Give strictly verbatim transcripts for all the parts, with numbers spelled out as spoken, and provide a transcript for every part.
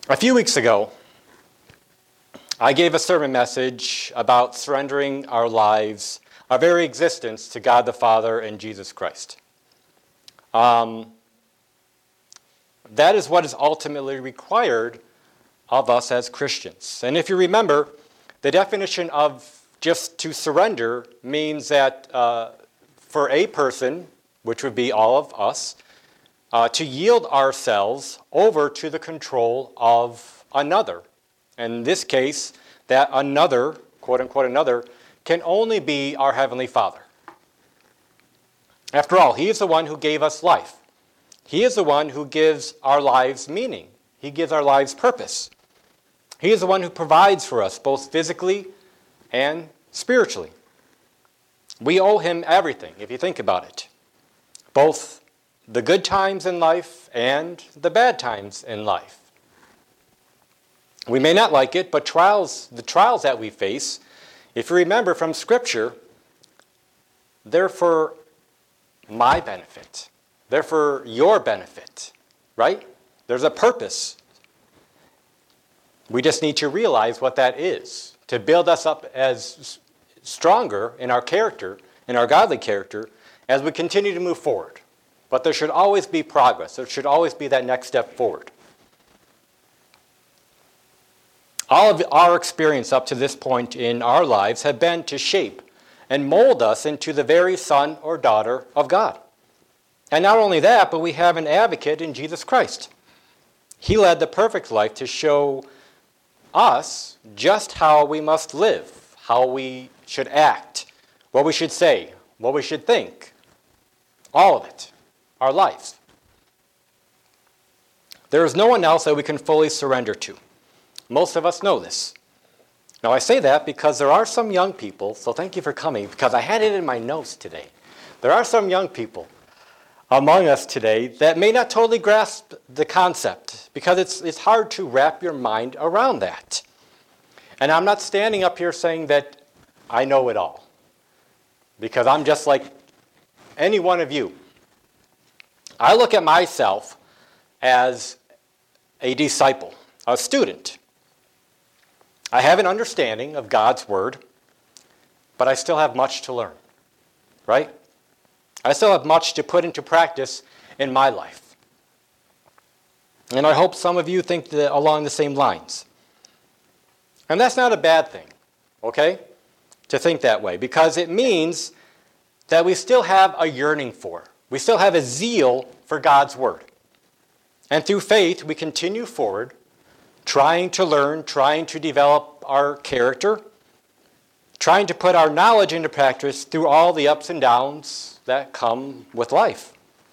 A few weeks ago, I gave a sermon message about surrendering our lives, our very existence, to God the Father and Jesus Christ. Um, that is what is ultimately required of us as Christians. And if you remember, the definition of just to surrender means that uh, for a person, which would be all of us, uh, to yield ourselves over to the control of another. In this case, that another, quote unquote another, can only be our Heavenly Father. After all, He is the one who gave us life. He is the one who gives our lives meaning. He gives our lives purpose. He is the one who provides for us, both physically and spiritually. We owe Him everything, if you think about it. Both the good times in life and the bad times in life. We may not like it, but trials, the trials that we face, if you remember from Scripture, they're for my benefit. They're for your benefit, right? There's a purpose. We just need to realize what that is, to build us up as stronger in our character, in our godly character, as we continue to move forward. But there should always be progress. There should always be that next step forward. All of our experience up to this point in our lives have been to shape and mold us into the very son or daughter of God. And not only that, but we have an advocate in Jesus Christ. He led the perfect life to show us just how we must live, how we should act, what we should say, what we should think. All of it, our lives. There is no one else that we can fully surrender to. Most of us know this. Now I say that because there are some young people, so thank you for coming, because I had it in my notes today. There are some young people among us today that may not totally grasp the concept, because it's, it's hard to wrap your mind around that. And I'm not standing up here saying that I know it all, because I'm just like any one of you. I look at myself as a disciple, a student. I have an understanding of God's Word, but I still have much to learn, right? I still have much to put into practice in my life. And I hope some of you think that along the same lines. And that's not a bad thing, okay, to think that way, because it means that we still have a yearning for, we still have a zeal for God's Word. And through faith, we continue forward, trying to learn, trying to develop our character, trying to put our knowledge into practice through all the ups and downs that come with life.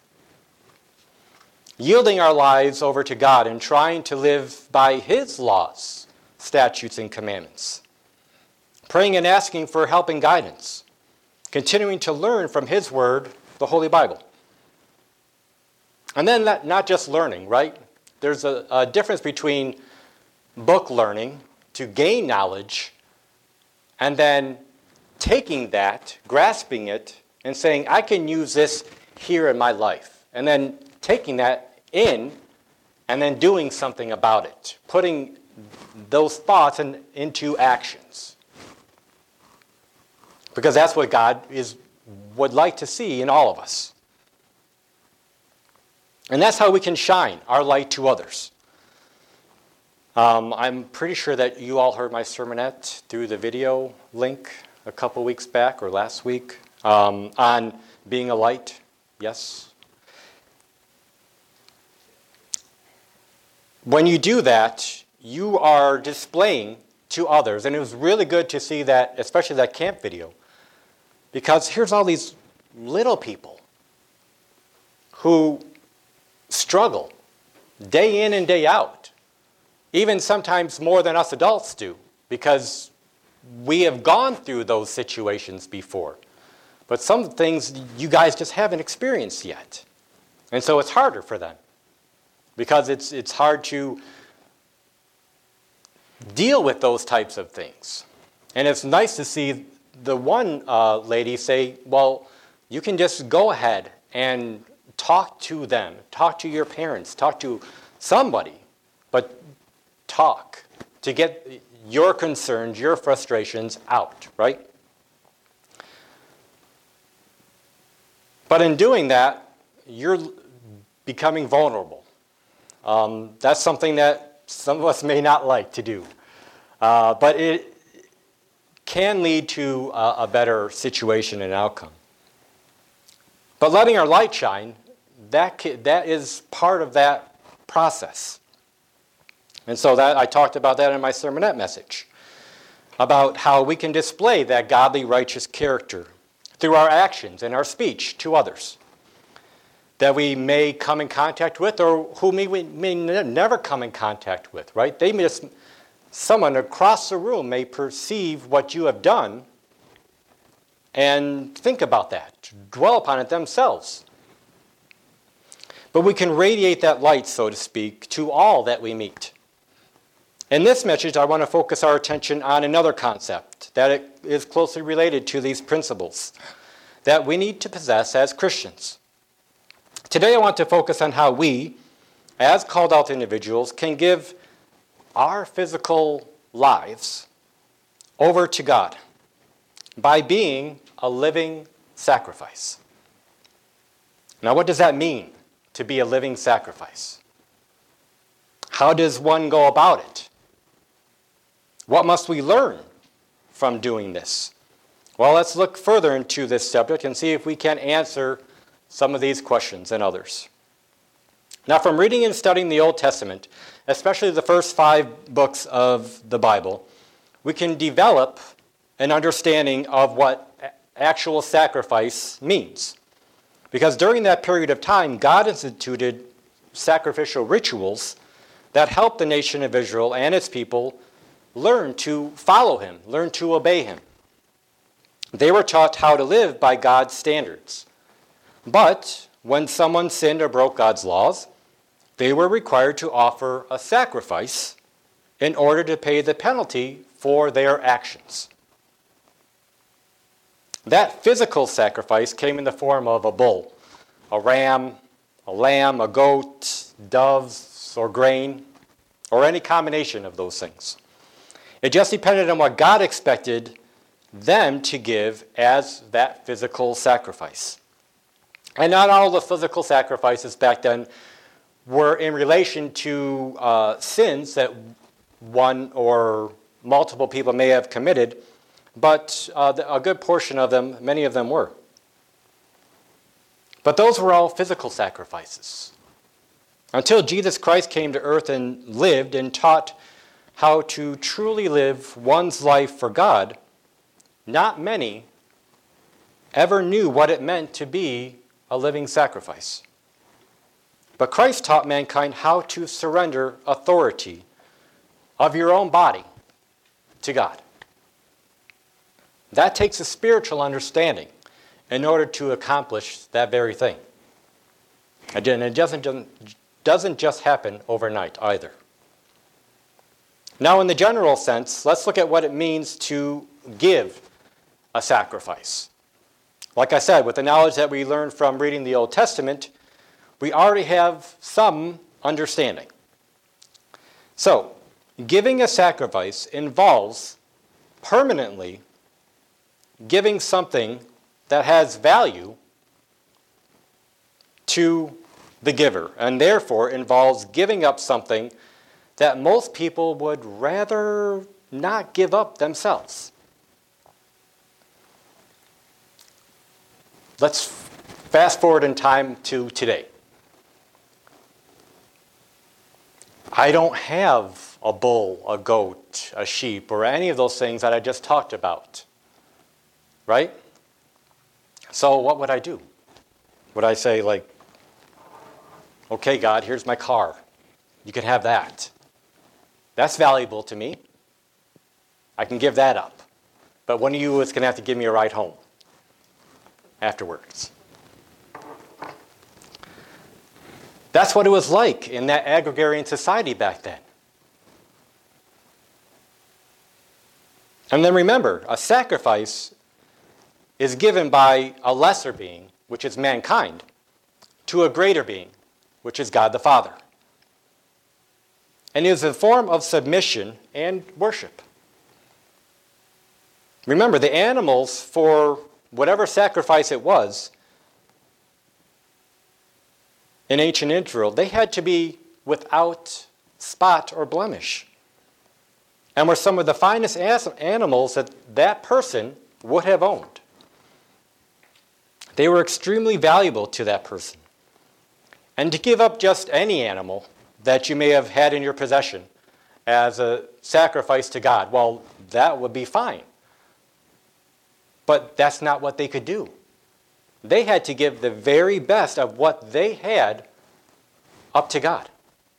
Yielding our lives over to God and trying to live by His laws, statutes, and commandments. Praying and asking for help and guidance. Continuing to learn from His Word, the Holy Bible. And then that, not just learning, right? There's a, a difference between book learning to gain knowledge and then taking that, grasping it, and saying, I can use this here in my life. And then taking that in and then doing something about it. Putting those thoughts in, into actions. Because that's what God is would like to see in all of us. And that's how we can shine our light to others. Um, I'm pretty sure that you all heard my sermonette through the video link a couple weeks back or last week um, on being a light. Yes? When you do that, you are displaying to others. And it was really good to see that, especially that camp video. Because here's all these little people who struggle day in and day out. Even sometimes more than us adults do, because we have gone through those situations before. But some things you guys just haven't experienced yet. And so it's harder for them, because it's it's hard to deal with those types of things. And it's nice to see the one uh, lady say, well, you can just go ahead and talk to them, talk to your parents, talk to somebody, but talk, to get your concerns, your frustrations out, right? But in doing that, you're becoming vulnerable. Um, that's something that some of us may not like to do. Uh, but it can lead to a, a better situation and outcome. But letting our light shine, that, ca- that is part of that process. And so that I talked about that in my sermonette message, about how we can display that godly, righteous character through our actions and our speech to others that we may come in contact with, or who may, we may never come in contact with, right? They may just, someone across the room may perceive what you have done and think about that, dwell upon it themselves. But we can radiate that light, so to speak, to all that we meet. In this message, I want to focus our attention on another concept that is closely related to these principles that we need to possess as Christians. Today, I want to focus on how we, as called out individuals, can give our physical lives over to God by being a living sacrifice. Now, what does that mean, to be a living sacrifice? How does one go about it? What must we learn from doing this? Well, let's look further into this subject and see if we can answer some of these questions and others. Now, from reading and studying the Old Testament, especially the first five books of the Bible, we can develop an understanding of what actual sacrifice means. Because during that period of time, God instituted sacrificial rituals that helped the nation of Israel and its people learn to follow him, learn to obey him. They were taught how to live by God's standards. But when someone sinned or broke God's laws, they were required to offer a sacrifice in order to pay the penalty for their actions. That physical sacrifice came in the form of a bull, a ram, a lamb, a goat, doves, or grain, or any combination of those things. It just depended on what God expected them to give as that physical sacrifice. And not all the physical sacrifices back then were in relation to uh, sins that one or multiple people may have committed, but uh, a good portion of them, many of them were. But those were all physical sacrifices. Until Jesus Christ came to earth and lived and taught how to truly live one's life for God, not many ever knew what it meant to be a living sacrifice. But Christ taught mankind how to surrender authority of your own body to God. That takes a spiritual understanding in order to accomplish that very thing. Again, it doesn't, doesn't just happen overnight either. Now, in the general sense, let's look at what it means to give a sacrifice. Like I said, with the knowledge that we learned from reading the Old Testament, we already have some understanding. So, giving a sacrifice involves permanently giving something that has value to the giver, and therefore involves giving up something that most people would rather not give up themselves. Let's fast forward in time to today. I don't have a bull, a goat, a sheep, or any of those things that I just talked about. Right? So what would I do? Would I say, like, okay, God, here's my car. You can have that. That's valuable to me. I can give that up. But one of you is going to have to give me a ride home afterwards. That's what it was like in that agrarian society back then. And then remember, a sacrifice is given by a lesser being, which is mankind, to a greater being, which is God the Father. and is a form of submission and worship. Remember, the animals, for whatever sacrifice it was, in ancient Israel, they had to be without spot or blemish, and were some of the finest animals that that person would have owned. They were extremely valuable to that person. And to give up just any animal that you may have had in your possession as a sacrifice to God, well, that would be fine. But that's not what they could do. They had to give the very best of what they had up to God.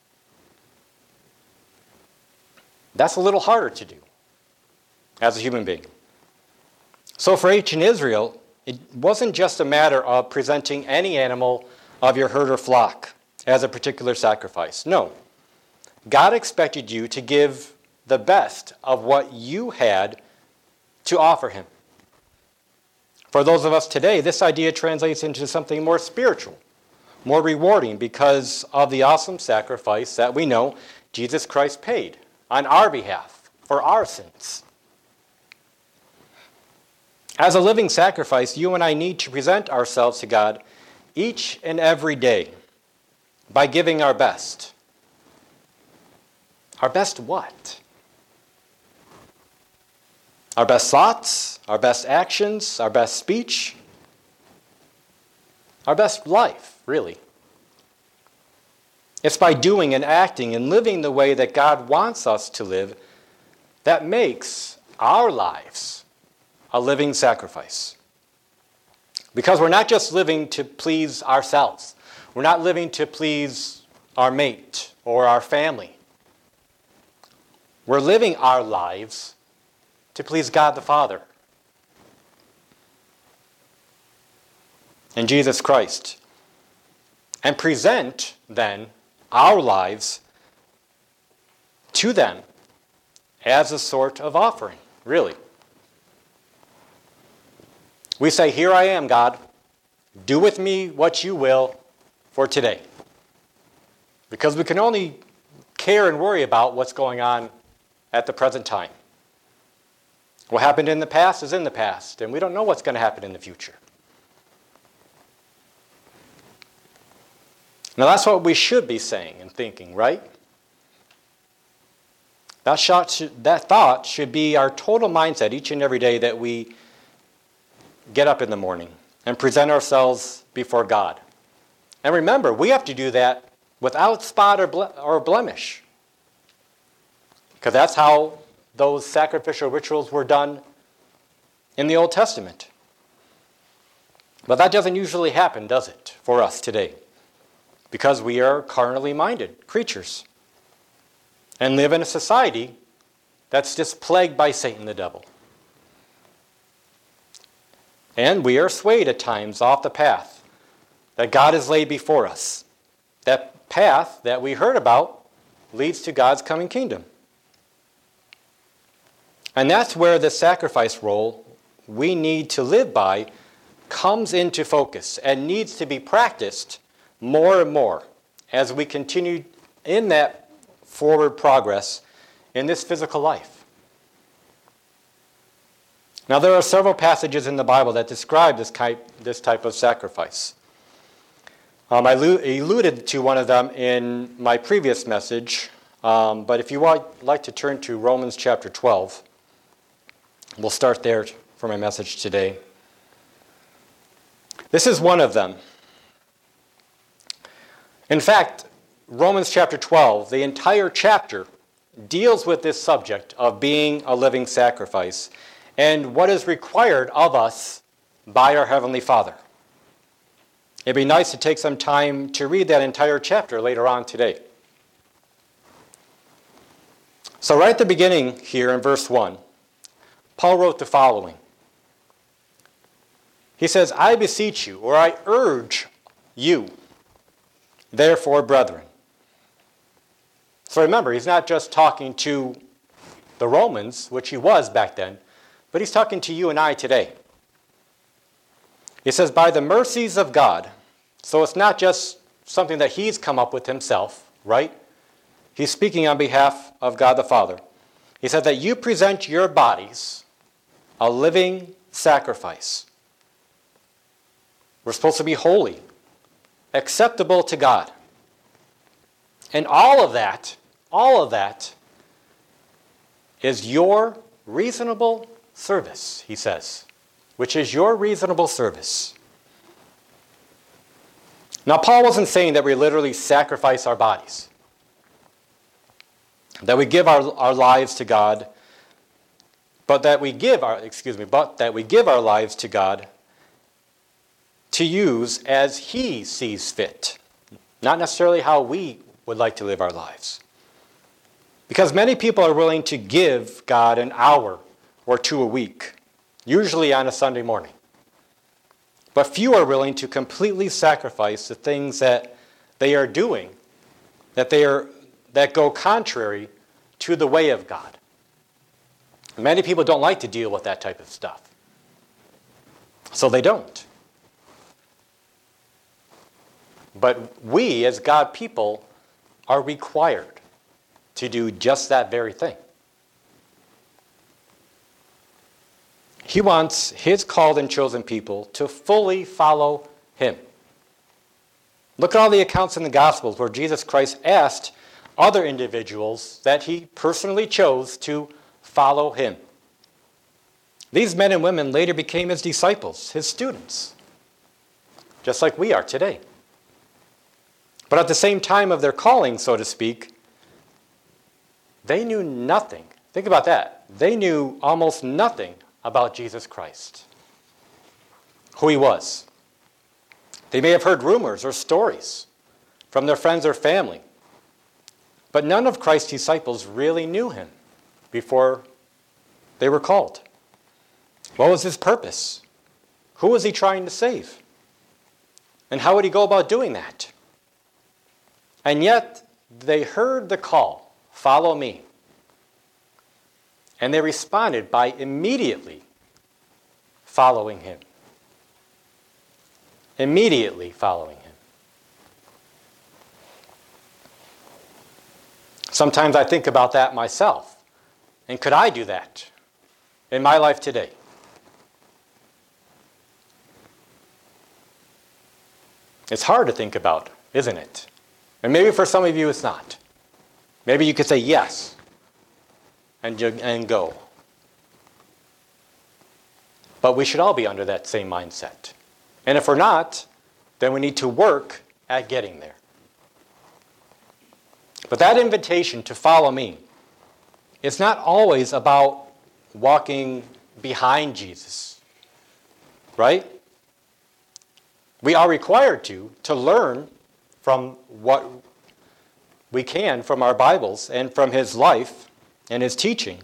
That's a little harder to do as a human being. So for ancient Israel, it wasn't just a matter of presenting any animal of your herd or flock as a particular sacrifice. No. God expected you to give the best of what you had to offer him. For those of us today, this idea translates into something more spiritual, more rewarding because of the awesome sacrifice that we know Jesus Christ paid on our behalf for our sins. As a living sacrifice, you and I need to present ourselves to God each and every day by giving our best. Our best what? Our best thoughts, our best actions, our best speech, our best life, really. It's by doing and acting and living the way that God wants us to live that makes our lives a living sacrifice. Because we're not just living to please ourselves. We're not living to please our mate or our family. We're living our lives to please God the Father and Jesus Christ. And present, then, our lives to them as a sort of offering, really. We say, "Here I am, God. Do with me what you will for today." Because we can only care and worry about what's going on at the present time. What happened in the past is in the past, and we don't know what's going to happen in the future. Now that's what we should be saying and thinking, right? That, shot should, that thought should be our total mindset each and every day that we get up in the morning and present ourselves before God. And remember, we have to do that without spot or, ble- or blemish. Because that's how those sacrificial rituals were done in the Old Testament. But that doesn't usually happen, does it, for us today? Because we are carnally minded creatures and live in a society that's just plagued by Satan the devil. And we are swayed at times off the path that God has laid before us. That path that we heard about leads to God's coming kingdom. And that's where the sacrifice role we need to live by comes into focus and needs to be practiced more and more as we continue in that forward progress in this physical life. Now, there are several passages in the Bible that describe this type, this type of sacrifice. Um, I alluded to one of them in my previous message, um, but if you would like to turn to Romans chapter twelve, we'll start there for my message today. This is one of them. In fact, Romans chapter twelve, the entire chapter, deals with this subject of being a living sacrifice and what is required of us by our Heavenly Father. It'd be nice to take some time to read that entire chapter later on today. So right at the beginning here in verse one, Paul wrote the following. He says, "I beseech you," or "I urge you, therefore, brethren." So remember, he's not just talking to the Romans, which he was back then, but he's talking to you and I today. He says, "By the mercies of God." So it's not just something that he's come up with himself, right? he's speaking on behalf of God the Father. He said that you present your bodies a living sacrifice. We're supposed to be holy, acceptable to God. And all of that, all of that is your reasonable service, he says, which is your reasonable service. Now, Paul wasn't saying that we literally sacrifice our bodies, that we give our, our lives to God, but that we give our, excuse me, but that we give our lives to God to use as he sees fit, not necessarily how we would like to live our lives. Because many people are willing to give God an hour or two a week, usually on a Sunday morning. But few are willing to completely sacrifice the things that they are doing, that they are that go contrary to the way of God. Many people don't like to deal with that type of stuff, so they don't. But we, as God people, are required to do just that very thing. He wants his called and chosen people to fully follow him. Look at all the accounts in the Gospels where Jesus Christ asked other individuals that he personally chose to follow him. These men and women later became his disciples, his students, just like we are today. But at the same time of their calling, so to speak, they knew nothing. Think about that. They knew almost nothing about Jesus Christ, who he was. They may have heard rumors or stories from their friends or family, but none of Christ's disciples really knew him before they were called. What was his purpose? Who was he trying to save? And how would he go about doing that? And yet, they heard the call, follow me. And they responded by immediately following him. Immediately following him. Sometimes I think about that myself. And could I do that in my life today? It's hard to think about, isn't it? And maybe for some of you it's not. Maybe you could say yes and, and go. But we should all be under that same mindset. And if we're not, then we need to work at getting there. But that invitation to follow me is not always about walking behind Jesus, right? We are required to, to learn from what we can from our Bibles and from his life and his teaching.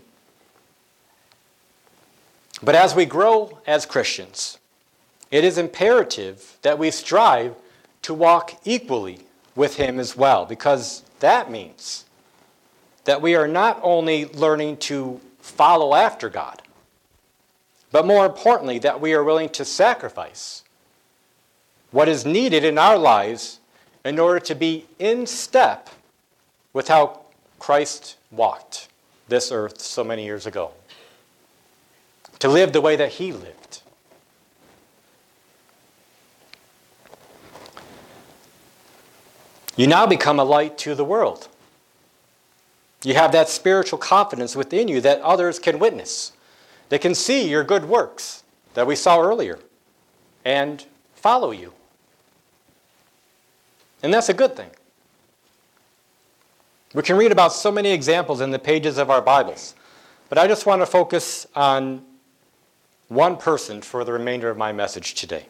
But as we grow as Christians, it is imperative that we strive to walk equally with him as well, because that means that we are not only learning to follow after God, but more importantly, that we are willing to sacrifice what is needed in our lives in order to be in step with how Christ walked this earth so many years ago. To live the way that he lived. You now become a light to the world. You have that spiritual confidence within you that others can witness. They can see your good works that we saw earlier and follow you. And that's a good thing. We can read about so many examples in the pages of our Bibles, but I just want to focus on one person for the remainder of my message today.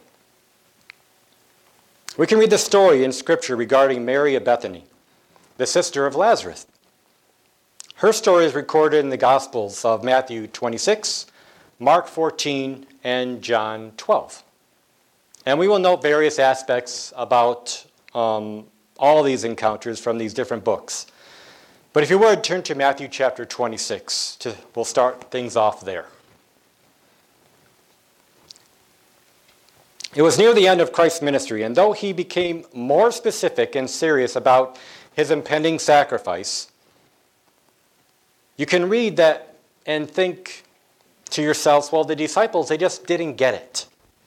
We can read the story in Scripture regarding Mary of Bethany, the sister of Lazarus. Her story is recorded in the Gospels of Matthew twenty-six, Mark fourteen, and John twelve. And we will note various aspects about um, all these encounters from these different books. But if you would, turn to Matthew chapter twenty-six. To, we'll start things off there. It was near the end of Christ's ministry, and though he became more specific and serious about his impending sacrifice, You can read that and think to yourselves, well, the disciples, they just didn't get it.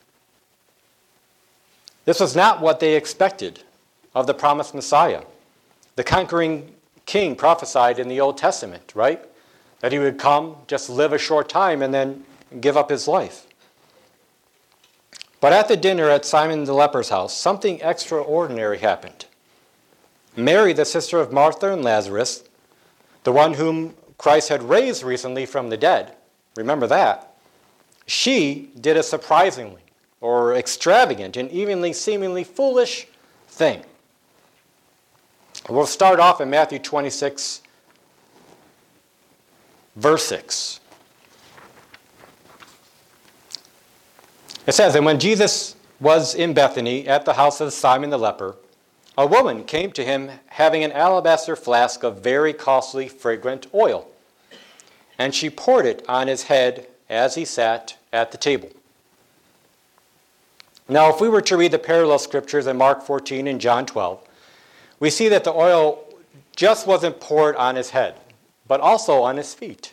This was not what they expected of the promised Messiah. The conquering king prophesied in the Old Testament, right? That he would come, just live a short time, and then give up his life. But at the dinner at Simon the leper's house, something extraordinary happened. Mary, the sister of Martha and Lazarus, the one whom Christ had raised recently from the dead, remember that, she did a surprisingly or extravagant and evenly seemingly foolish thing. We'll start off in Matthew twenty-six, verse six. It says, "And when Jesus was in Bethany at the house of Simon the leper, a woman came to him having an alabaster flask of very costly fragrant oil, and she poured it on his head as he sat at the table." Now, if we were to read the parallel scriptures in Mark fourteen and John twelve, we see that the oil just wasn't poured on his head, but also on his feet.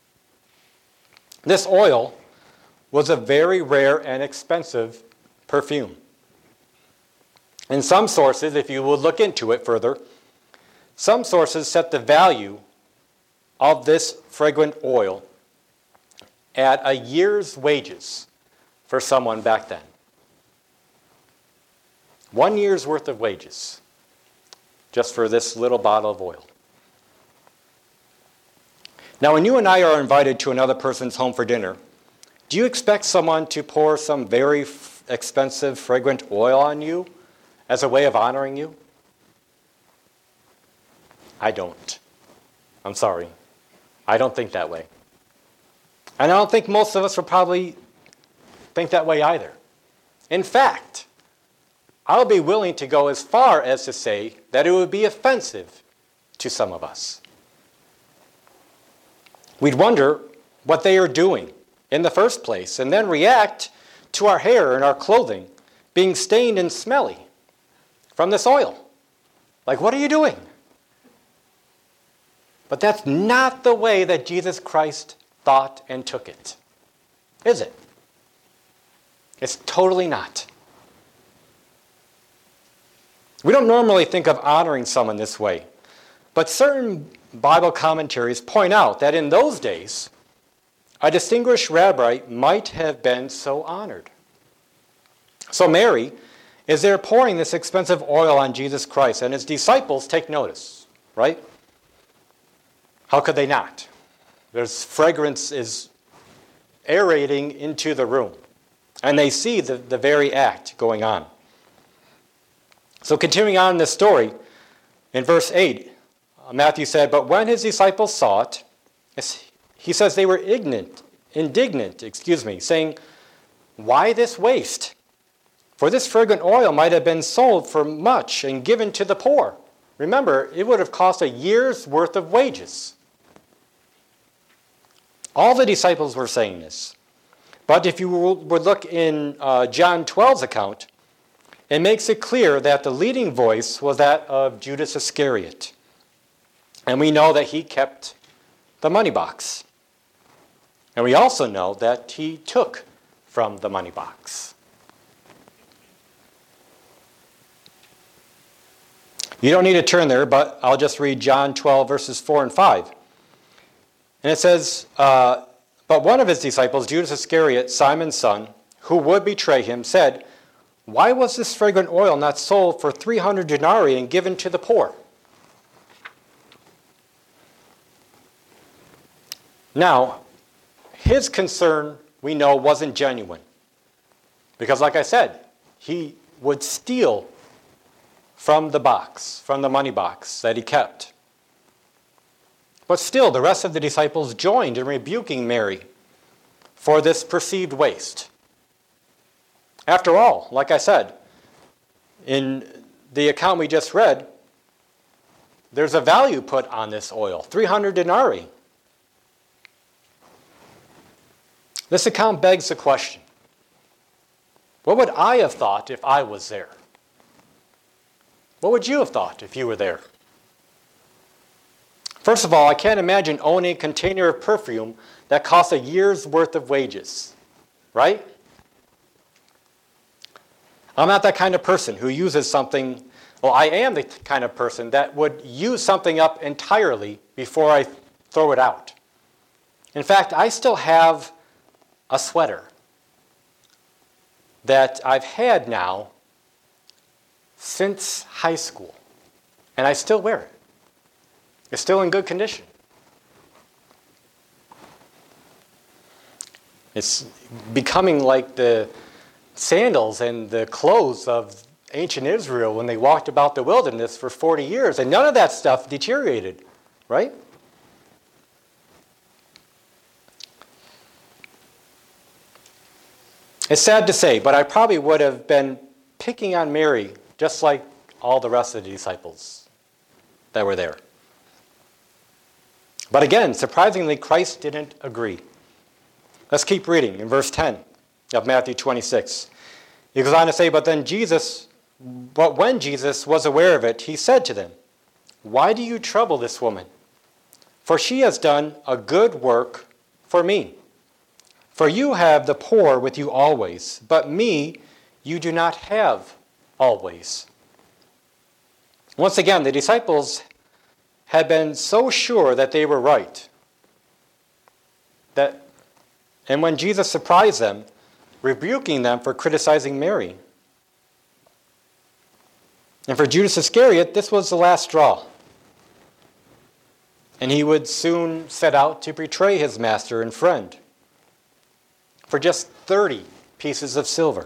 This oil was a very rare and expensive perfume. In some sources, if you would look into it further, some sources set the value of this fragrant oil at a year's wages for someone back then. One year's worth of wages just for this little bottle of oil. Now, when you and I are invited to another person's home for dinner, do you expect someone to pour some very f- expensive, fragrant oil on you as a way of honoring you? I don't. I'm sorry. I don't think that way. And I don't think most of us would probably think that way either. In fact, I'll be willing to go as far as to say that it would be offensive to some of us. We'd wonder what they are doing in the first place, and then react to our hair and our clothing being stained and smelly from this oil. Like, what are you doing? But that's not the way that Jesus Christ thought and took it, is it? It's totally not. We don't normally think of honoring someone this way, but certain Bible commentaries point out that in those days, a distinguished rabbi might have been so honored. So Mary is there pouring this expensive oil on Jesus Christ, and his disciples take notice, right? How could they not? There's fragrance is aerating into the room, and they see the, the very act going on. So continuing on in this story, in verse eight, Matthew said, "But when his disciples saw it," he says they were ignorant, indignant, excuse me, saying, "Why this waste? For this fragrant oil might have been sold for much and given to the poor." Remember, it would have cost a year's worth of wages. All the disciples were saying this. But if you would look in uh, John twelve's account, it makes it clear that the leading voice was that of Judas Iscariot. And we know that he kept the money box. And we also know that he took from the money box. You don't need to turn there, but I'll just read John twelve, verses four and five. And it says, uh, "But one of his disciples, Judas Iscariot, Simon's son, who would betray him, said, 'Why was this fragrant oil not sold for three hundred denarii and given to the poor?'" Now, his concern, we know, wasn't genuine. Because like I said, he would steal from the box, from the money box that he kept. But still, the rest of the disciples joined in rebuking Mary for this perceived waste. After all, like I said, in the account we just read, there's a value put on this oil, three hundred denarii. This account begs the question, what would I have thought if I was there? What would you have thought if you were there? First of all, I can't imagine owning a container of perfume that costs a year's worth of wages, right? I'm not that kind of person who uses something, well, I am the kind of person that would use something up entirely before I throw it out. In fact, I still have a sweater that I've had now since high school, and I still wear it. It's still in good condition. It's becoming like the sandals and the clothes of ancient Israel when they walked about the wilderness for forty years, and none of that stuff deteriorated, right? It's sad to say, but I probably would have been picking on Mary just like all the rest of the disciples that were there. But again, surprisingly, Christ didn't agree. Let's keep reading in verse ten of Matthew twenty-six. He goes on to say, but then Jesus, but when Jesus was aware of it, he said to them, why do you trouble this woman? For she has done a good work for me. For you have the poor with you always, but me you do not have always. Once again, the disciples had been so sure that they were right. That, and when Jesus surprised them, rebuking them for criticizing Mary. And for Judas Iscariot, this was the last straw. And he would soon set out to betray his master and friend for just thirty pieces of silver.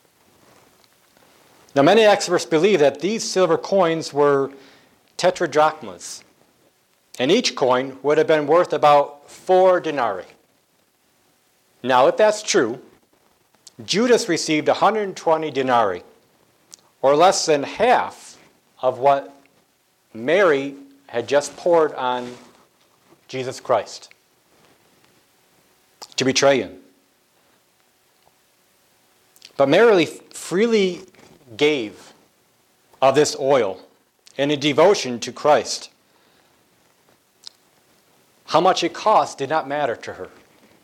Now, many experts believe that these silver coins were tetradrachmas, and each coin would have been worth about four denarii. Now, if that's true, Judas received one hundred twenty denarii, or less than half of what Mary had just poured on Jesus Christ to betray him. But Mary freely gave of this oil in a devotion to Christ. How much it cost did not matter to her.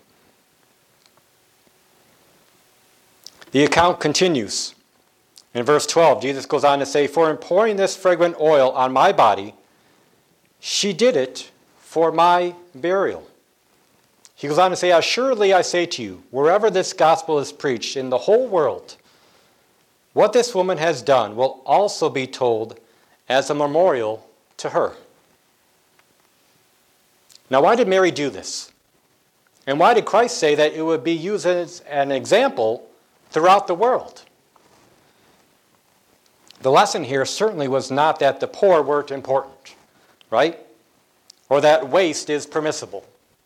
The account continues. In verse twelve, Jesus goes on to say, for in pouring this fragrant oil on my body, she did it for my burial. He goes on to say, assuredly I say to you, wherever this gospel is preached in the whole world, what this woman has done will also be told as a memorial to her. Now, why did Mary do this? And why did Christ say that it would be used as an example throughout the world? The lesson here certainly was not that the poor weren't important, right? Or that waste is permissible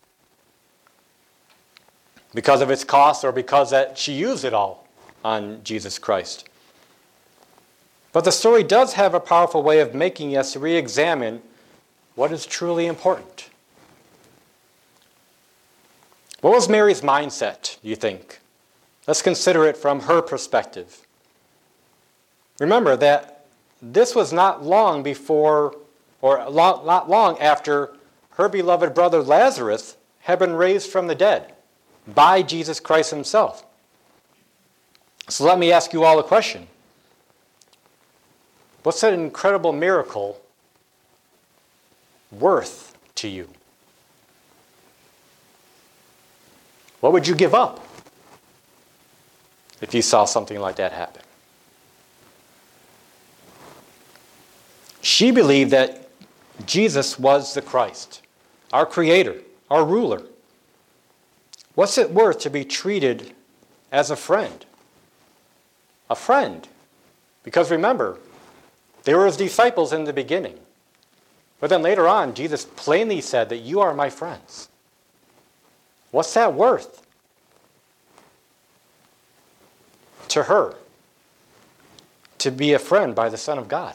because of its cost or because that she used it all on Jesus Christ. But the story does have a powerful way of making us re-examine what is truly important. What was Mary's mindset, do you think? Let's consider it from her perspective. Remember that this was not long before, or not long after, her beloved brother Lazarus had been raised from the dead by Jesus Christ himself. So let me ask you all a question. What's that incredible miracle worth to you? What would you give up if you saw something like that happen? She believed that Jesus was the Christ, our Creator, our ruler. What's it worth to be treated as a friend? A friend. Because remember, they were his disciples in the beginning. But then later on, Jesus plainly said that you are my friends. What's that worth to her to be a friend by the Son of God?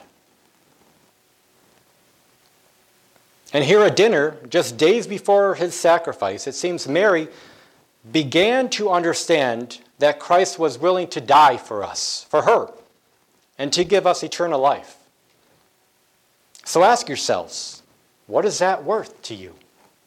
And here at dinner, just days before his sacrifice, it seems Mary began to understand that Christ was willing to die for us, for her, and to give us eternal life. So ask yourselves, What is that worth to you?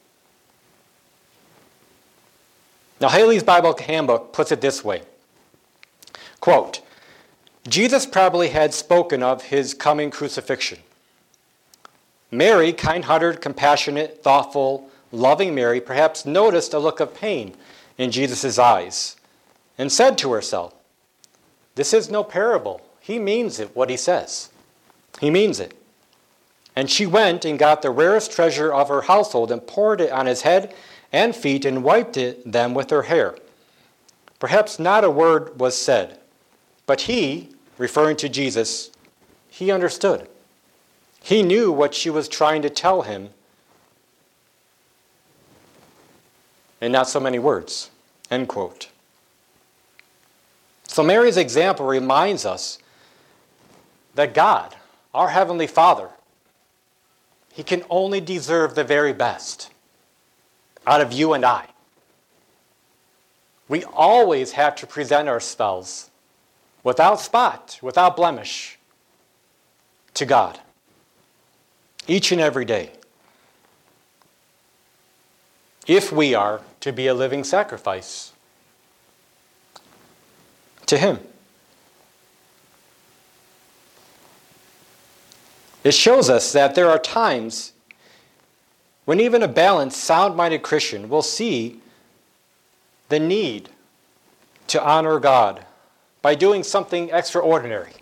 Now, Haley's Bible Handbook puts it this way. Quote, Jesus probably had spoken of his coming crucifixion. Mary, kind-hearted, compassionate, thoughtful, loving Mary, perhaps noticed a look of pain in Jesus' eyes and said to herself, this is no parable. He means it, what he says. He means it. And she went and got the rarest treasure of her household and poured it on his head and feet and wiped it, them with her hair. Perhaps not a word was said, but he, referring to Jesus, he understood. He knew what she was trying to tell him in not so many words. End quote. So Mary's example reminds us that God, our Heavenly Father, he can only deserve the very best out of you and I. We always have to present ourselves without spot, without blemish, to God. Each and every day. If we are to be a living sacrifice to him. It shows us that there are times when even a balanced, sound-minded Christian will see the need to honor God by doing something extraordinary.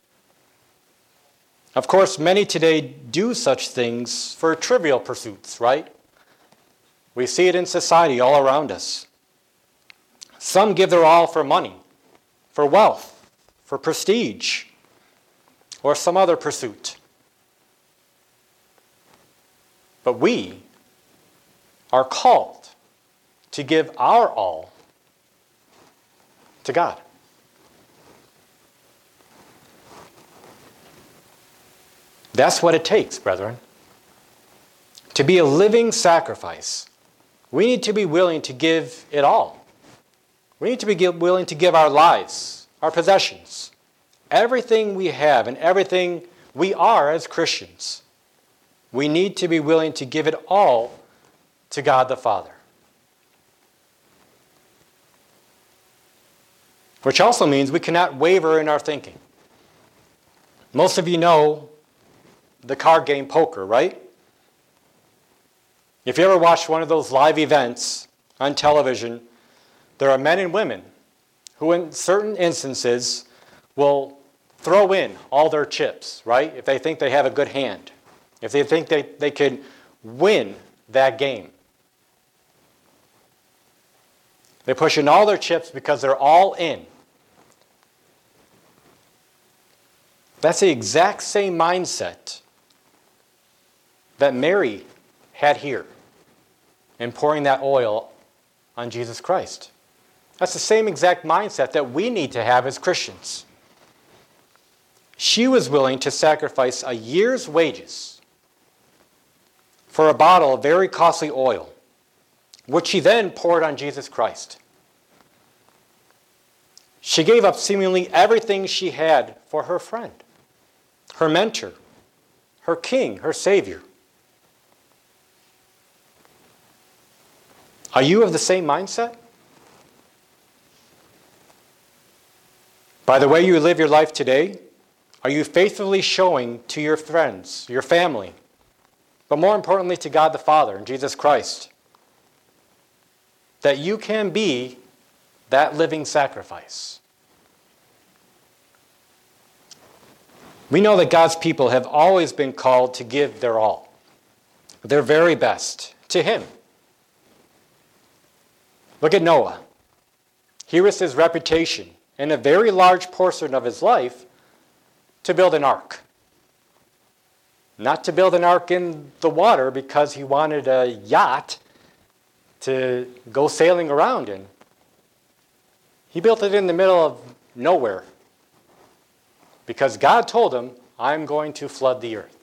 Of course, many today do such things for trivial pursuits, right? We see it in society all around us. Some give their all for money, for wealth, for prestige, or some other pursuit. But we are called to give our all to God. That's what it takes, brethren. To be a living sacrifice, we need to be willing to give it all. We need to be willing to give our lives, our possessions, everything we have and everything we are as Christians. We need to be willing to give it all to God the Father. Which also means we cannot waver in our thinking. Most of you know the card game poker, right? If you ever watched one of those live events on television, there are men and women who in certain instances will throw in all their chips, right? If they think they have a good hand. If they think they, they can win that game. They push in all their chips because they're all in. That's the exact same mindset that Mary had here in pouring that oil on Jesus Christ. That's the same exact mindset that we need to have as Christians. She was willing to sacrifice a year's wages for a bottle of very costly oil, which she then poured on Jesus Christ. She gave up seemingly everything she had for her friend, her mentor, her king, her savior. Are you of the same mindset? By the way you live your life today, are you faithfully showing to your friends, your family, but more importantly to God the Father and Jesus Christ, that you can be that living sacrifice? We know that God's people have always been called to give their all, their very best, to Him. Look at Noah. He risked his reputation and a very large portion of his life to build an ark. Not to build an ark in the water because he wanted a yacht to go sailing around in. He built it in the middle of nowhere because God told him, I'm going to flood the earth.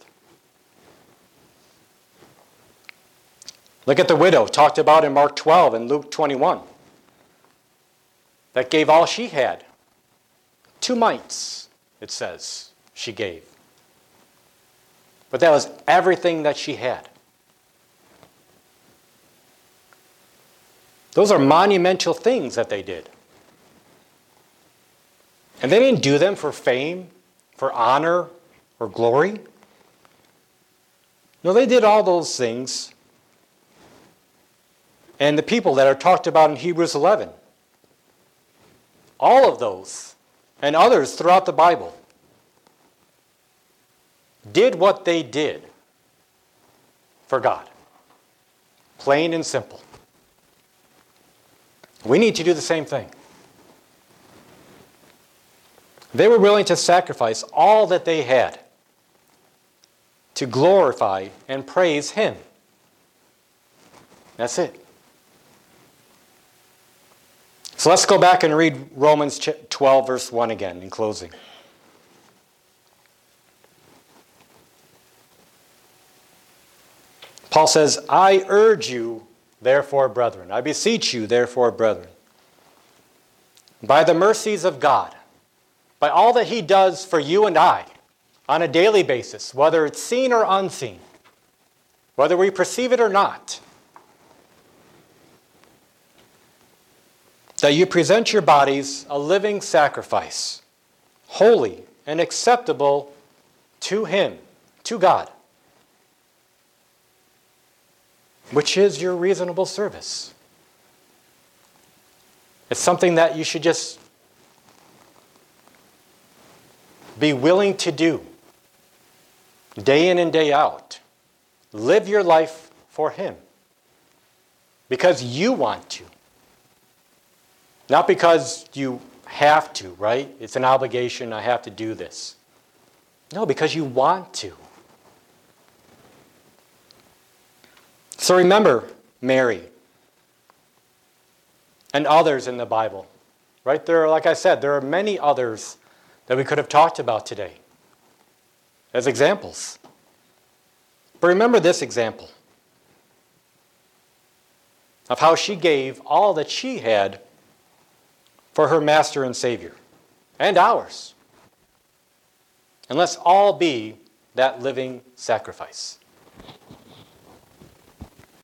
Look at the widow talked about in Mark twelve and Luke twenty-one. That gave all she had. Two mites, it says, she gave. But that was everything that she had. Those are monumental things that they did. And they didn't do them for fame, for honor, or glory. No, they did all those things. And the people that are talked about in Hebrews eleven, all of those and others throughout the Bible did what they did for God. Plain and simple. We need to do the same thing. They were willing to sacrifice all that they had to glorify and praise Him. That's it. So let's go back and read Romans twelve, verse one again in closing. Paul says, I urge you, therefore, brethren, I beseech you, therefore, brethren, by the mercies of God, by all that He does for you and I on a daily basis, whether it's seen or unseen, whether we perceive it or not, that you present your bodies a living sacrifice, holy and acceptable to Him, to God, which is your reasonable service. It's something that you should just be willing to do day in and day out. Live your life for Him because you want to. Not because you have to, right? It's an obligation, I have to do this. No, because you want to. So remember Mary and others in the Bible, right? There are, like I said, there are many others that we could have talked about today as examples. But remember this example of how she gave all that she had for her Master and Savior, and ours. And let's all be that living sacrifice.